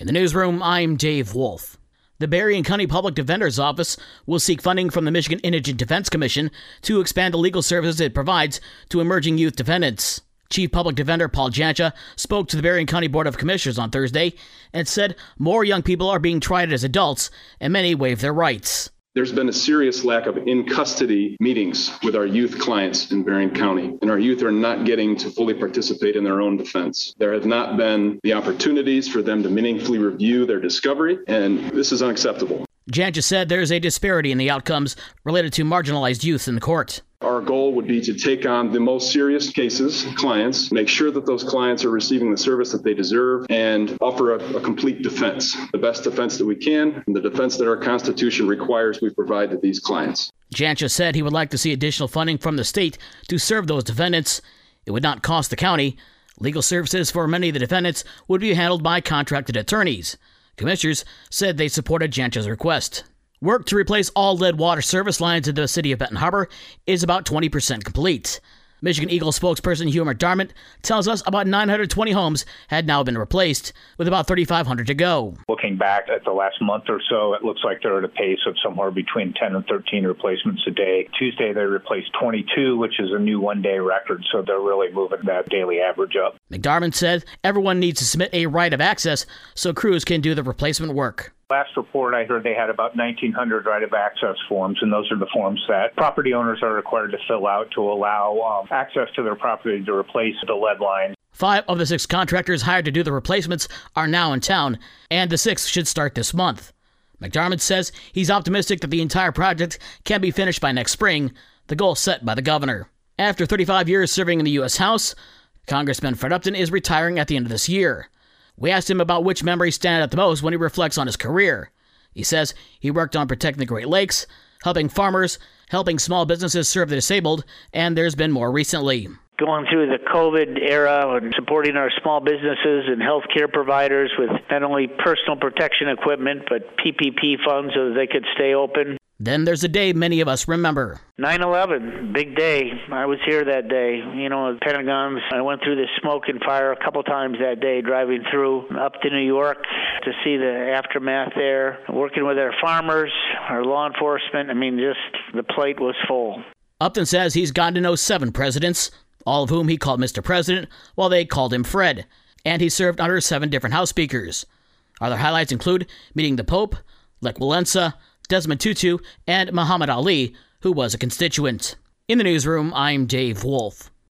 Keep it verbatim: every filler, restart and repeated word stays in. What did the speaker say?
In the newsroom, I'm Dave Wolf. The Berrien County Public Defender's Office will seek funding from the Michigan Indigent Defense Commission to expand the legal services it provides to emerging youth defendants. Chief Public Defender Paul Jancha spoke to the Berrien County Board of Commissioners on Thursday and said more young people are being tried as adults and many waive their rights. There's been a serious lack of in-custody meetings with our youth clients in Berrien County, and our youth are not getting to fully participate in their own defense. There have not been the opportunities for them to meaningfully review their discovery, and this is unacceptable. Jancha said there is a disparity in the outcomes related to marginalized youth in the court. Our goal would be to take on the most serious cases, clients, make sure that those clients are receiving the service that they deserve, and offer a, a complete defense, the best defense that we can, and the defense that our Constitution requires we provide to these clients. Jancha said he would like to see additional funding from the state to serve those defendants. It would not cost the county. Legal services for many of the defendants would be handled by contracted attorneys. Commissioners said they supported Jancha's request. Work to replace all lead water service lines in the city of Benton Harbor is about twenty percent complete. Michigan Eagle spokesperson Hugh McDermott tells us about nine hundred twenty homes had now been replaced, with about thirty-five hundred to go. Looking back at the last month or so, it looks like they're at a pace of somewhere between ten and thirteen replacements a day. Tuesday, they replaced twenty-two, which is a new one-day record, so they're really moving that daily average up. McDermott said everyone needs to submit a right of access so crews can do the replacement work. Last report, I heard they had about nineteen hundred right of access forms, and those are the forms that property owners are required to fill out to allow um, access to their property to replace the lead lines. Five of the six contractors hired to do the replacements are now in town, and the sixth should start this month. McDermott says he's optimistic that the entire project can be finished by next spring, the goal set by the governor. After thirty-five years serving in the U S House, Congressman Fred Upton is retiring at the end of this year. We asked him about which memories stand out the most when he reflects on his career. He says he worked on protecting the Great Lakes, helping farmers, helping small businesses serve the disabled, and there's been more recently. Going through the COVID era and supporting our small businesses and healthcare providers with not only personal protection equipment, but P P P funds so that they could stay open. Then there's a day many of us remember. nine eleven, big day. I was here that day. You know, the Pentagon's. I went through the smoke and fire a couple times that day, driving through up to New York to see the aftermath there, working with our farmers, our law enforcement. I mean, just the plate was full. Upton says he's gotten to know seven presidents, all of whom he called Mister President, while they called him Fred. And he served under seven different House speakers. Other highlights include meeting the Pope, Lech Walesa, Desmond Tutu, and Muhammad Ali, who was a constituent. In the newsroom, I'm Dave Wolf.